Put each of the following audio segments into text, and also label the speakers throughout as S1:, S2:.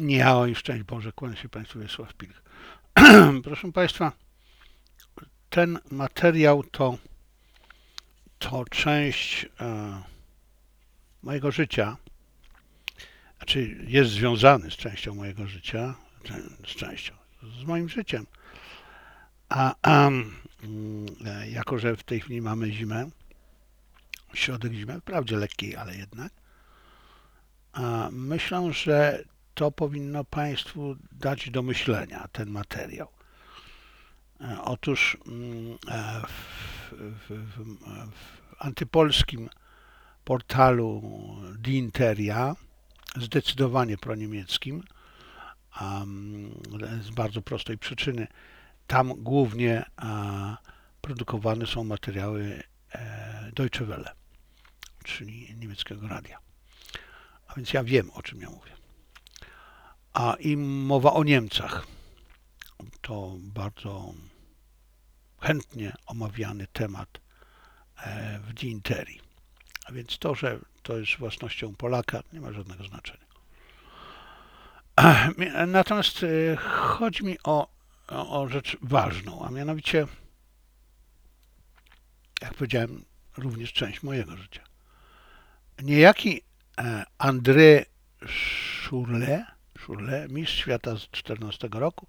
S1: Nie, oj, szczęść Boże, kłania się Państwu Wiesław Pilch. Proszę Państwa, ten materiał to część mojego życia, znaczy jest związany z częścią mojego życia, z moim życiem. Jako że w tej chwili mamy zimę, środek zimy, wprawdzie lekkiej, ale jednak, myślę, że to powinno Państwu dać do myślenia, ten materiał. Otóż w antypolskim portalu Die Interia, zdecydowanie proniemieckim, z bardzo prostej przyczyny, tam głównie produkowane są materiały Deutsche Welle, czyli niemieckiego radia. A więc ja wiem, o czym ja mówię. I mowa o Niemcach. To bardzo chętnie omawiany temat w Die Interii. A więc to, że to jest własnością Polaka, nie ma żadnego znaczenia. Natomiast chodzi mi o rzecz ważną, a mianowicie, jak powiedziałem, również część mojego życia. Niejaki André Schurle, mistrz świata z 14 roku,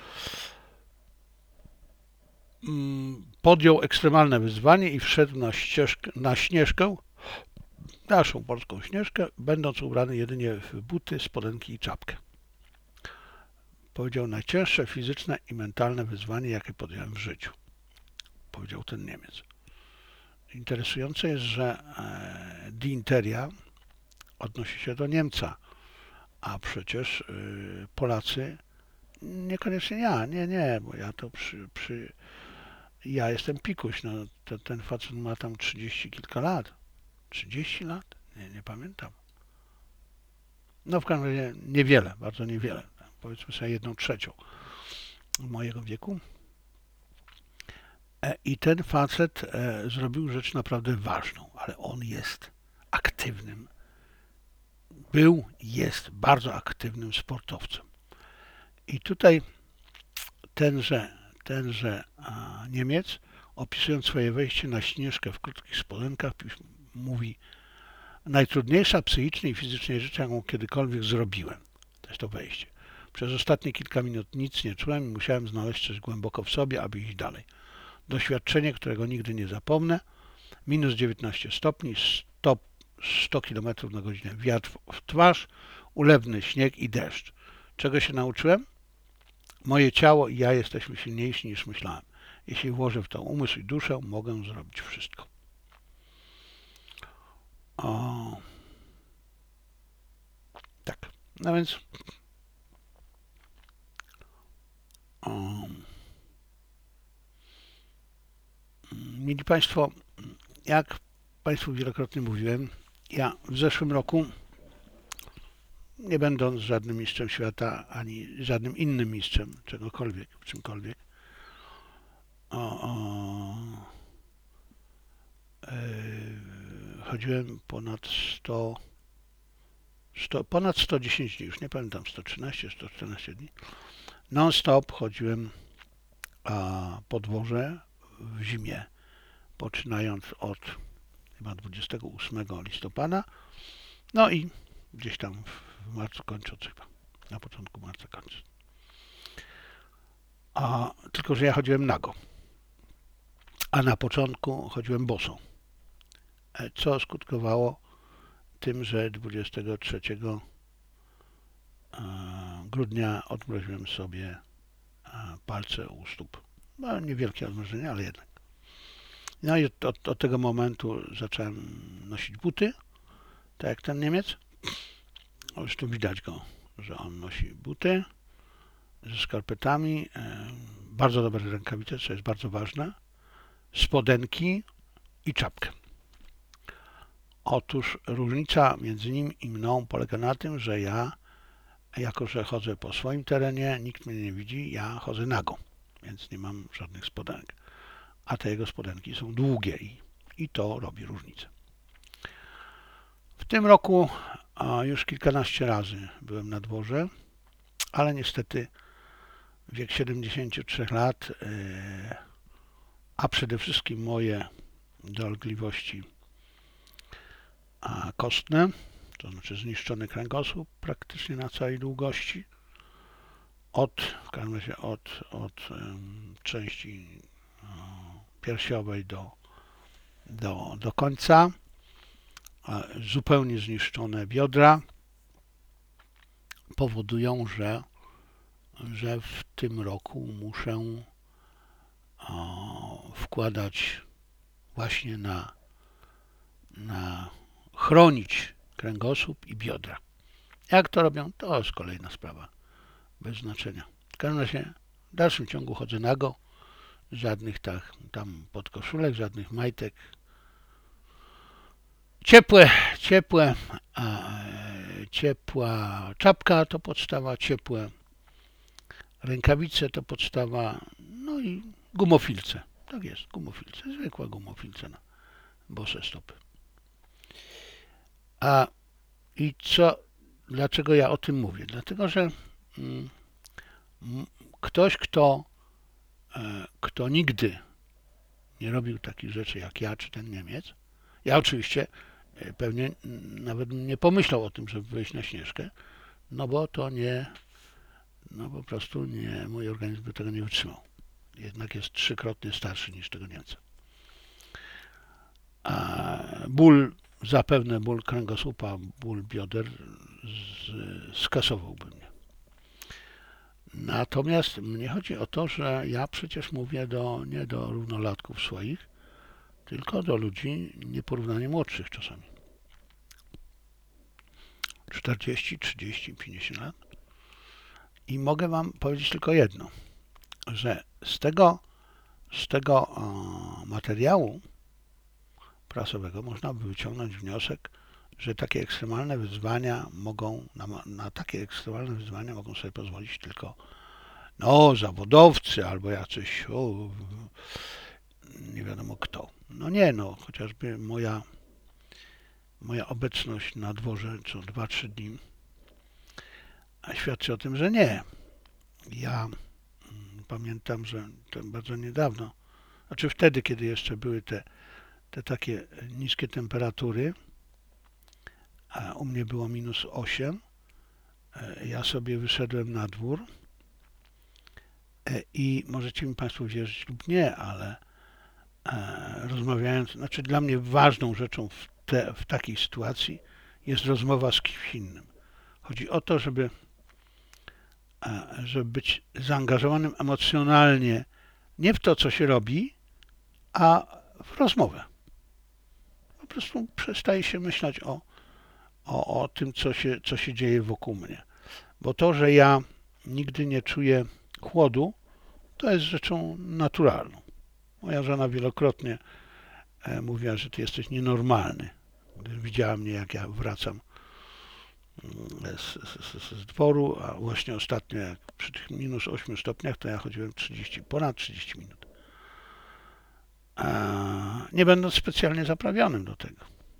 S1: podjął ekstremalne wyzwanie i wszedł na Śnieżkę, naszą polską Śnieżkę, będąc ubrany jedynie w buty, spodenki i czapkę. Powiedział: najcięższe fizyczne i mentalne wyzwanie, jakie podjąłem w życiu. Powiedział ten Niemiec. Interesujące jest, że Die Interia odnosi się do Niemca, a przecież Polacy, niekoniecznie ja, nie, bo ja to ja jestem pikuś, no ten facet ma tam 30 kilka lat. 30 lat? Nie pamiętam. No w każdym razie niewiele, bardzo niewiele. Powiedzmy sobie 1/3 mojego wieku. I ten facet zrobił rzecz naprawdę ważną, ale on jest aktywnym, jest bardzo aktywnym sportowcem. I tutaj tenże Niemiec, opisując swoje wejście na Śnieżkę w krótkich spodenkach, mówi: najtrudniejsza psychicznie i fizycznie rzecz, jaką kiedykolwiek zrobiłem, to jest to wejście. Przez ostatnie kilka minut nic nie czułem i musiałem znaleźć coś głęboko w sobie, aby iść dalej. Doświadczenie, którego nigdy nie zapomnę. Minus 19 stopni, 100 km na godzinę, wiatr w twarz, ulewny śnieg i deszcz. Czego się nauczyłem? Moje ciało i ja jesteśmy silniejsi niż myślałem. Jeśli włożę w to umysł i duszę, mogę zrobić wszystko. Tak, no więc mili Państwo, jak Państwu wielokrotnie mówiłem, ja w zeszłym roku, nie będąc żadnym mistrzem świata, ani żadnym innym mistrzem czegokolwiek, w czymkolwiek, chodziłem ponad 110 dni, już nie pamiętam, 113, 114 dni. Non-stop chodziłem po dworze w zimie, poczynając od chyba 28 listopada, no i gdzieś tam w marcu kończąc chyba, na początku marca kończąc. Tylko że ja chodziłem nago, a na początku chodziłem boso, co skutkowało tym, że 23 grudnia odmroziłem sobie palce u stóp. No, niewielkie odmrożenie, ale jednak. No i od tego momentu zacząłem nosić buty, tak jak ten Niemiec. Już tu widać go, że on nosi buty ze skarpetami, bardzo dobre rękawice, co jest bardzo ważne, spodenki i czapkę. Otóż różnica między nim i mną polega na tym, że ja, jako że chodzę po swoim terenie, nikt mnie nie widzi, ja chodzę nago, więc nie mam żadnych spodenek. A te jego spodenki są długie i to robi różnicę. W tym roku już kilkanaście razy byłem na dworze ale niestety wiek 73 lat, a przede wszystkim moje dolegliwości kostne, to znaczy zniszczony kręgosłup praktycznie na całej długości, w każdym razie od części piersiowej do końca, zupełnie zniszczone biodra powodują, że w tym roku muszę wkładać właśnie na chronić kręgosłup i biodra. Jak to robią, to jest kolejna sprawa, bez znaczenia. W każdym razie w dalszym ciągu chodzę nago, żadnych tam podkoszulek, żadnych majtek. Ciepła czapka to podstawa, ciepłe rękawice to podstawa, no i gumofilce. Tak jest, gumofilce, zwykła gumofilce na bose stopy. Dlaczego ja o tym mówię? Dlatego, że ktoś, kto nigdy nie robił takich rzeczy jak ja czy ten Niemiec, ja oczywiście pewnie nawet nie pomyślał o tym, żeby wyjść na Śnieżkę, no bo to po prostu nie, mój organizm by tego nie wytrzymał. Jednak jest 3-krotnie starszy niż tego Niemca. Zapewne ból kręgosłupa, ból bioder skasowałby mnie. Natomiast mnie chodzi o to, że ja przecież mówię nie do równolatków swoich, tylko do ludzi nieporównanie młodszych czasami. 40, 30, 50 lat. I mogę wam powiedzieć tylko jedno, że z tego materiału prasowego można by wyciągnąć wniosek, że takie ekstremalne wyzwania na takie ekstremalne wyzwania mogą sobie pozwolić tylko zawodowcy albo jacyś nie wiadomo kto. Chociażby moja obecność na dworze co 2-3 dni świadczy o tym, że nie. Ja pamiętam, że to bardzo niedawno, znaczy wtedy, kiedy jeszcze były te takie niskie temperatury, a u mnie było -8, ja sobie wyszedłem na dwór i możecie mi Państwo wierzyć lub nie, ale rozmawiając, znaczy dla mnie ważną rzeczą w takiej sytuacji jest rozmowa z kimś innym. Chodzi o to, żeby być zaangażowanym emocjonalnie nie w to, co się robi, a w rozmowę. Po prostu przestaje się myśleć o tym, co się dzieje wokół mnie. Bo to, że ja nigdy nie czuję chłodu, to jest rzeczą naturalną. Moja żona wielokrotnie mówiła, że ty jesteś nienormalny. Gdy widziała mnie, jak ja wracam z dworu, a właśnie ostatnio jak przy tych -8 stopniach, to ja chodziłem ponad 30 minut. Nie będąc specjalnie zaprawionym do tego.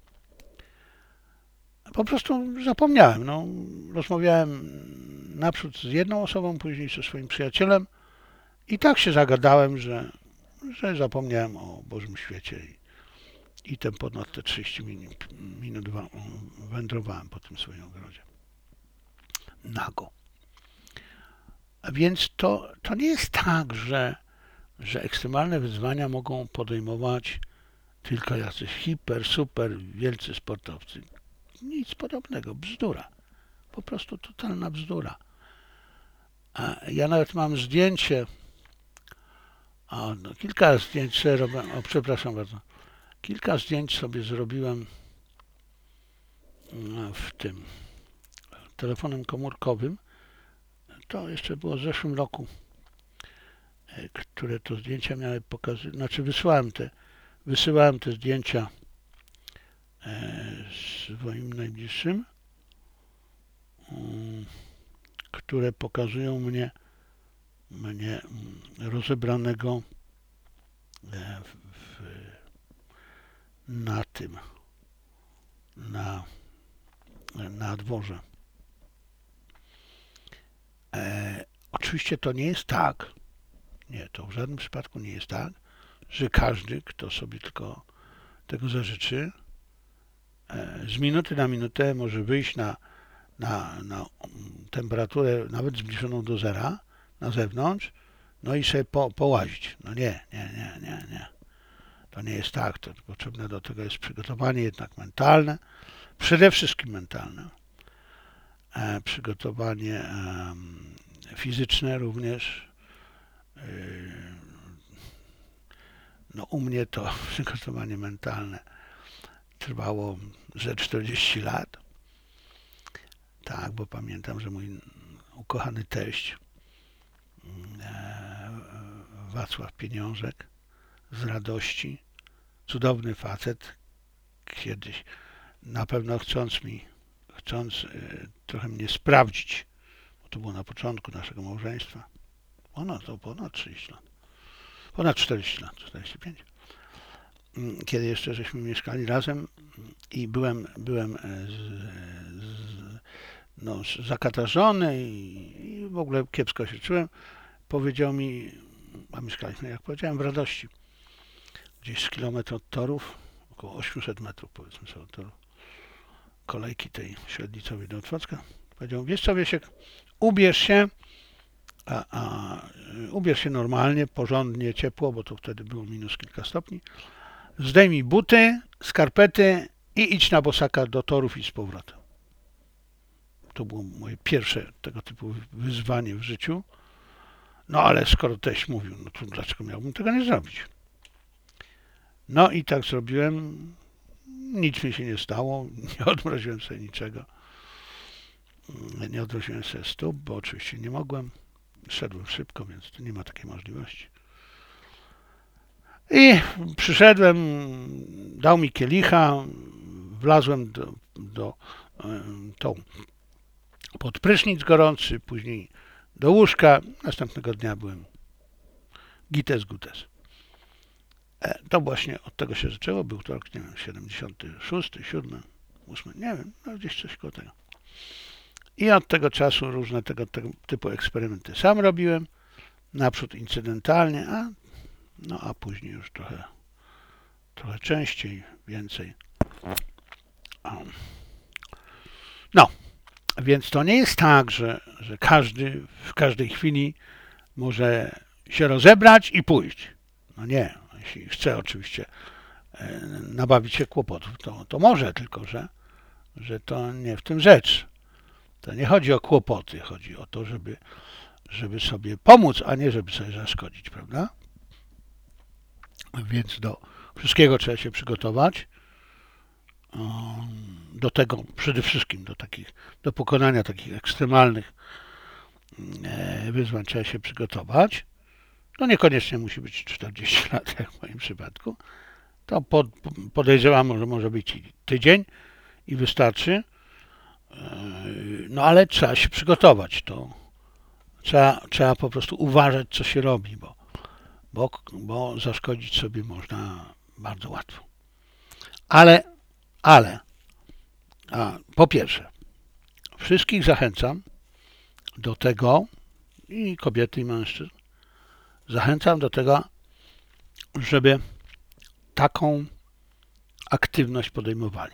S1: Po prostu zapomniałem. Rozmawiałem naprzód z jedną osobą, później ze swoim przyjacielem i tak się zagadałem, że zapomniałem o Bożym świecie i ponad te 30 minut wędrowałem po tym swoim ogrodzie. Nago. A więc to nie jest tak, że ekstremalne wyzwania mogą podejmować tylko jacyś super, wielcy sportowcy. Nic podobnego, bzdura. Po prostu totalna bzdura. Ja nawet mam zdjęcie, kilka zdjęć sobie robiłem, przepraszam bardzo, kilka zdjęć sobie zrobiłem w tym telefonem komórkowym. To jeszcze było w zeszłym roku, które to zdjęcia miały pokazywać, znaczy wysyłałem te zdjęcia swoim najbliższym, które pokazują mnie rozebranego na dworze. oczywiście to nie jest tak, nie, to w żadnym przypadku nie jest tak, że każdy, kto sobie tylko tego zażyczy, z minuty na minutę może wyjść na temperaturę nawet zbliżoną do zera na zewnątrz, no i sobie połazić. No nie. To nie jest tak. To potrzebne do tego jest przygotowanie jednak mentalne, przede wszystkim mentalne, przygotowanie fizyczne również. No u mnie to przygotowanie mentalne trwało ze 40 lat. Tak, bo pamiętam, że mój ukochany teść Wacław Pieniążek z Radości, cudowny facet, kiedyś na pewno chcąc trochę mnie sprawdzić, bo to było na początku naszego małżeństwa, ponad 30 lat, ponad 40 lat, 45, kiedy jeszcze żeśmy mieszkali razem i byłem zakatarzony i w ogóle kiepsko się czułem, powiedział mi, a mieszkaliśmy, jak powiedziałem, w Radości, gdzieś z kilometr od torów, około 800 metrów powiedzmy sobie od torów, kolejki tej średnicowej do Otwocka. Powiedział, wiesz co, Wiesiek, ubierz się, ubierz się normalnie, porządnie, ciepło, bo to wtedy było minus kilka stopni, zdejmij buty, skarpety i idź na bosaka do torów i z powrotem. To było moje pierwsze tego typu wyzwanie w życiu. No ale skoro teść mówił, no to dlaczego miałbym tego nie zrobić? No i tak zrobiłem. Nic mi się nie stało. Nie odmroziłem sobie niczego. Nie odmroziłem sobie stóp, bo oczywiście nie mogłem. Szedłem szybko, więc tu nie ma takiej możliwości. I przyszedłem, dał mi kielicha, wlazłem pod prysznic gorący, później do łóżka. Następnego dnia byłem gites gutes. To właśnie od tego się zaczęło. Był to rok, nie wiem, 76, 7, 8, nie wiem, no gdzieś coś koło tego. I od tego czasu różne tego typu eksperymenty sam robiłem. Naprzód incydentalnie, a później już trochę częściej, więcej. No, więc to nie jest tak, że każdy w każdej chwili może się rozebrać i pójść. No nie, jeśli chce oczywiście nabawić się kłopotów, to może, tylko że to nie w tym rzecz. To nie chodzi o kłopoty, chodzi o to, żeby sobie pomóc, a nie żeby sobie zaszkodzić, prawda? Więc do wszystkiego trzeba się przygotować. Do tego przede wszystkim, do pokonania takich ekstremalnych wyzwań trzeba się przygotować. To niekoniecznie musi być 40 lat, jak w moim przypadku. To podejrzewam, że może być tydzień i wystarczy. No ale trzeba się przygotować. To trzeba po prostu uważać, co się robi, bo zaszkodzić sobie można bardzo łatwo. Ale po pierwsze, wszystkich zachęcam do tego, i kobiety, i mężczyzn, zachęcam do tego, żeby taką aktywność podejmowali.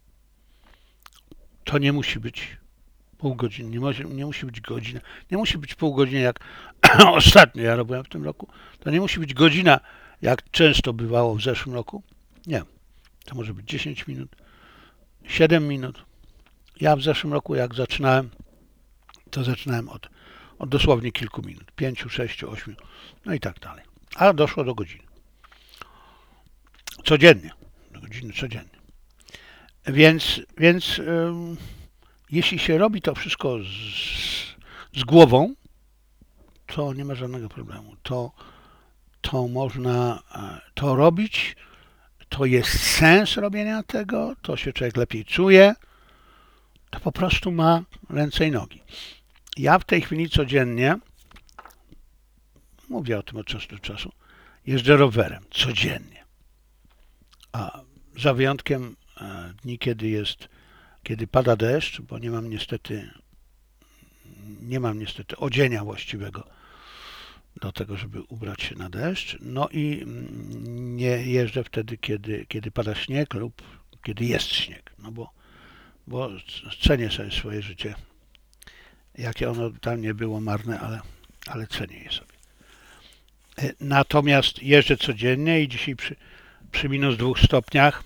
S1: To nie musi być pół godziny, nie musi być godzina, nie musi być pół godziny, jak ostatnio ja robiłem w tym roku. To nie musi być godzina, jak często bywało w zeszłym roku. Nie. To może być 10 minut, 7 minut. Ja w zeszłym roku, jak zaczynałem, to zaczynałem od dosłownie kilku minut. 5, 6, 8, no i tak dalej. A doszło do godziny. Codziennie. Do godziny codziennie. Więc jeśli się robi to wszystko z głową, to nie ma żadnego problemu. To można to robić, to jest sens robienia tego, to się człowiek lepiej czuje, to po prostu ma ręce i nogi. Ja w tej chwili codziennie, mówię o tym od czasu do czasu, jeżdżę rowerem, codziennie. A za wyjątkiem dni, kiedy pada deszcz, bo nie mam niestety nie mam niestety odzienia właściwego do tego, żeby ubrać się na deszcz. No i nie jeżdżę wtedy, kiedy pada śnieg lub kiedy jest śnieg, no bo cenię sobie swoje życie. Jakie ono tam nie było marne, ale cenię je sobie. Natomiast jeżdżę codziennie i dzisiaj przy minus 2 stopniach,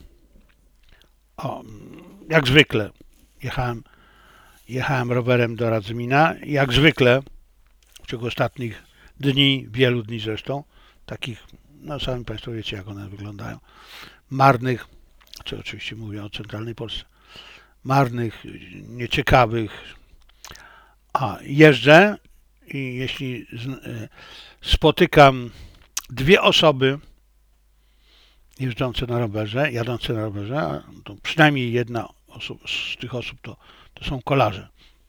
S1: jak zwykle jechałem rowerem do Radzymina. Jak zwykle w ciągu ostatnich dni, wielu dni zresztą, takich, no sami Państwo wiecie, jak one wyglądają, marnych, co oczywiście mówię o centralnej Polsce, marnych, nieciekawych, jeżdżę i jeśli spotykam dwie osoby jadące na rowerze, to przynajmniej jedna z tych osób to są kolarze.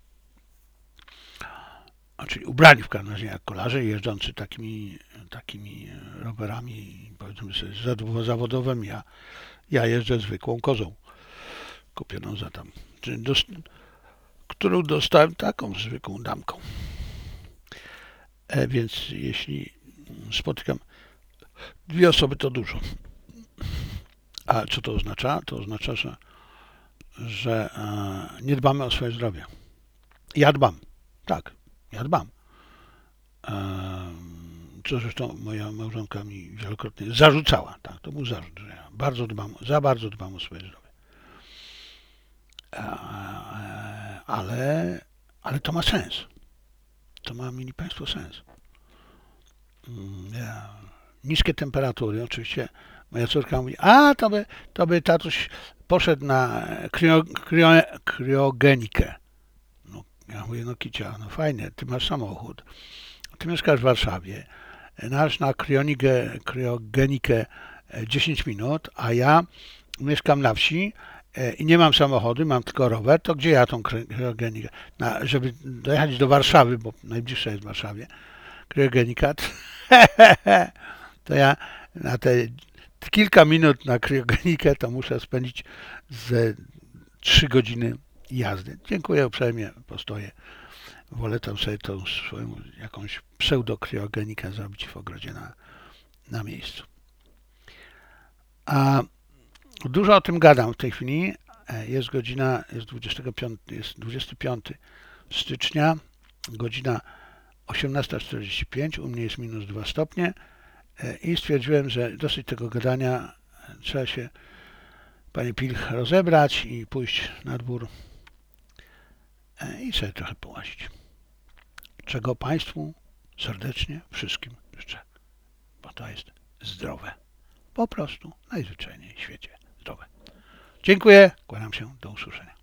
S1: Czyli ubrani w każdym razie jak kolarze, jeżdżący takimi rowerami, powiedzmy sobie, zawodowymi. Ja jeżdżę zwykłą kozą, kupioną za tam, którą dostałem taką zwykłą damką. Więc jeśli spotykam dwie osoby, to dużo. A co to oznacza? To oznacza, że nie dbamy o swoje zdrowie. Ja dbam. Tak, ja dbam. Co zresztą moja małżonka mi wielokrotnie zarzucała. Tak, to był zarzut, że ja za bardzo dbam o swoje zdrowie. Ale to ma sens. To ma, mili Państwo, sens. Niskie temperatury, oczywiście moja córka mówi, to by tatuś poszedł na kriogenikę. No, ja mówię, no Kicia, no fajnie, ty masz samochód, ty mieszkasz w Warszawie, masz na kriogenikę 10 minut, a ja mieszkam na wsi i nie mam samochodu, mam tylko rower, to gdzie ja tą kriogenikę? Żeby dojechać do Warszawy, bo najbliższa jest w Warszawie, kriogenika, to ja na te kilka minut na kriogenikę to muszę spędzić ze 3 godziny jazdy. Dziękuję uprzejmie, postoję. Wolę tam sobie tą swoją jakąś pseudo-kriogenikę zrobić w ogrodzie na miejscu. A dużo o tym gadam w tej chwili. Jest 25 stycznia, godzina 18:45, u mnie jest minus 2 stopnie i stwierdziłem, że dosyć tego gadania, trzeba się, panie Pilch, rozebrać i pójść na dwór i sobie trochę połazić. Czego Państwu serdecznie wszystkim życzę, bo to jest zdrowe. Po prostu najzwyczajniej w świecie zdrowe. Dziękuję, kłaniam się, do usłyszenia.